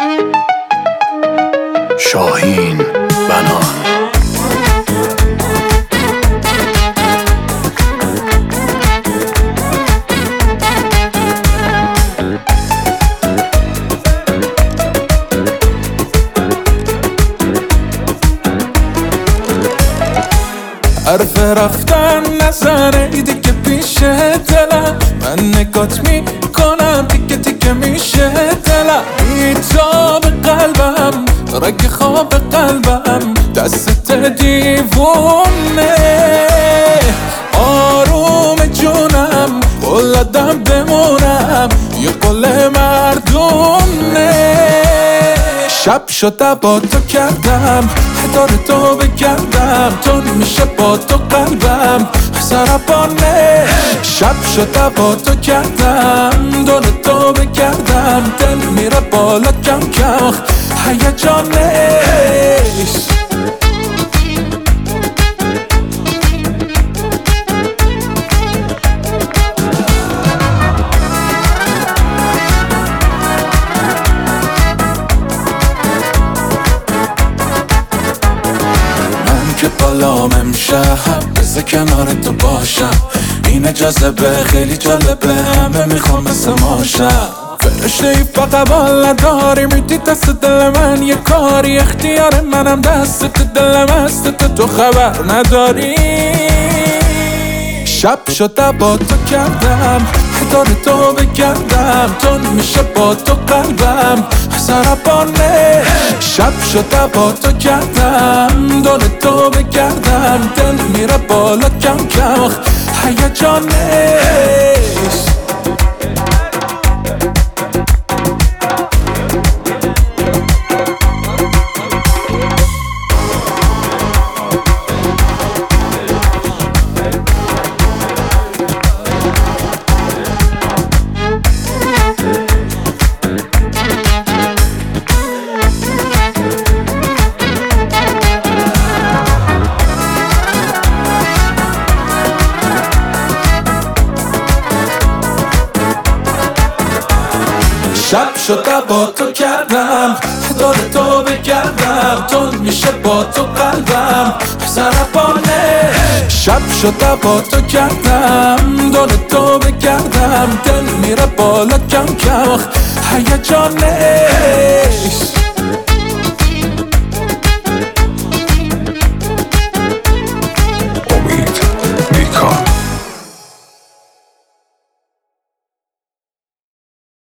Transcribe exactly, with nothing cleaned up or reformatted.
شاهین بنان. حرف رفتن نزنه دیگه پیش دلم، من نگات میکنم تیکه تیکه میشه دلم. بیتاب قلبم رگ خواب قلبم دست دیوونه، آروم جونم قلدم بمونم یه قل مردونه. شب شده با تو کردم دار تو بگردم، تو میشه با تو قلبم سرپانه. شب شده با تو کردم دار تو بگردم، دل میره بالا کم کم هیجانش. که بالام امشب بذار کنار تو باشم، این جذبه خیلی جالبه، همه میخوام مثل ماشم. فرشته ای فقط بال نداری، میدی دست دل من یه کاری، اختیار منم دست دلم است تو خبر نداری. شب شده با تو کردم دار تو بگردم، تو میشه با تو قلبم سرپانه. شب شده با تو کردم دار تو بگردم، دل میره بالا کم کم هیجانش. شب شده با تو کردم دار تو بگردم، تو میشه با تو قلبم سرپانه. شب شده با تو کردم دار تو بگردم، دل میره بالا کم کم هیجانش.